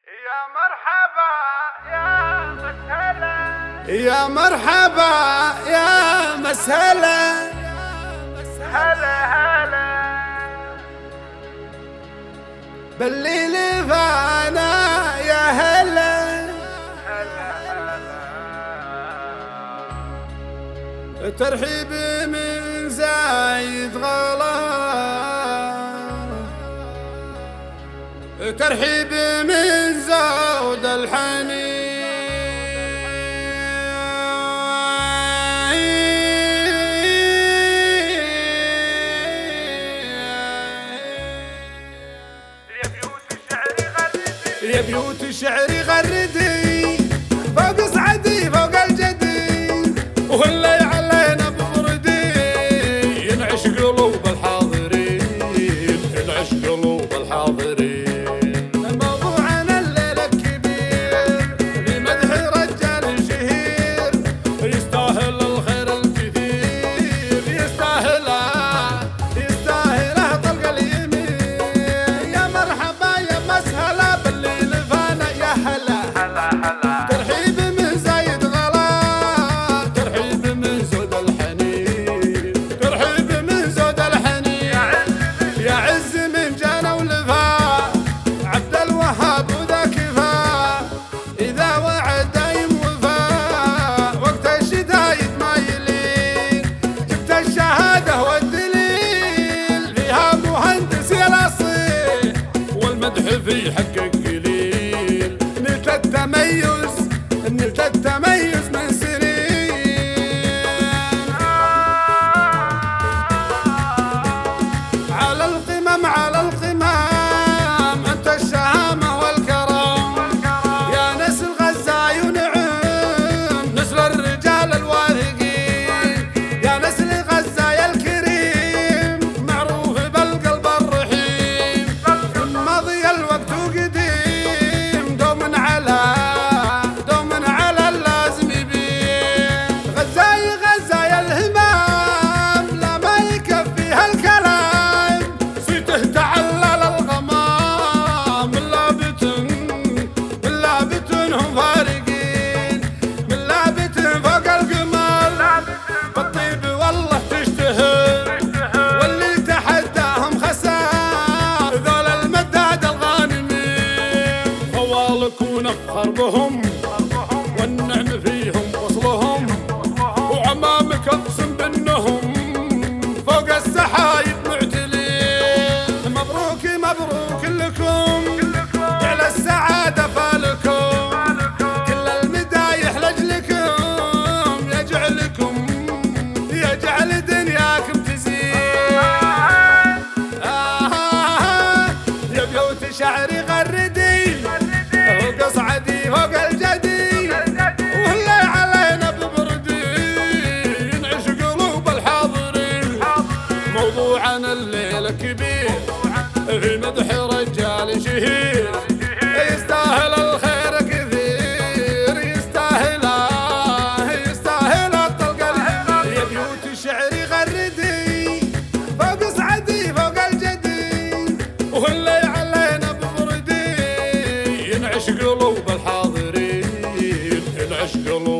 يا مرحبا يا مسهلا يا مرحبا يا مسهلا هلا هلا بالليل فانا يا هلا هلا هلا ترحيب من زايد غلا ترحيب من زود الحنين يا بيوت شعري غردي فوق صعدي فوق الجدي وهلا علينا بفردي ينعش قلوب الحاضرين ينعش قلوب الحاضرين موضوعنا الليلة الكبير بمدح رجال شهير يستاهل الخير الكثير يستاهله طلق اليمين يا مرحبا يا مسهلا بالليل فانا يا هلا هلا هلا ترحيب من زايد غلا ترحيب من زود الحنين ترحيب من زود الحنين يا عز من جانا ولفا عبد الوهاب وذا كفا إذا وعد دايم وفا وقت الشدايد ما يلين جبت الشهادة والدليل فيها مهندس يا الأصيل والمدح في حقك قليل نلت التميز من سنين على القمم أنت الشهامة والكرم يا نسل غزة ونعم نسل الرجال الواثقين يا نسل غزة يا الكريم معروف بالقلب الرحيم مضي الوقت وقديم دوم على اللازم يبين غزة يا الهمام لا ما يكفيها الكلام صيته تعلل الغمام من لابتن هم فارقين من لابتن فوق القمر بالطيب والله تشتهر واللي تحداهم خسار ذول المداد الغانمين خوالك ونفخر بهم والنعم فيهم وصلهم وعمامك اقسم بانهم فوق السحايب معتلين مبروك لكم على السعادة فالكم كل المدايح لجلكم يجعل دنياكم تزين يا بيوت شعري غردي فوق صعدي فوق الجدي وهلا علينا ببردي ينعش قلوب الحاضرين موضوعنا الليلة كبير في مدح رجال شهير يستاهل الخير كثير يستاهل الطلق يا بيوت شعري غردي فوق صعدي فوق الجدي وهلا علينا بفردي ينعش قلوب الحاضرين ينعش قلوب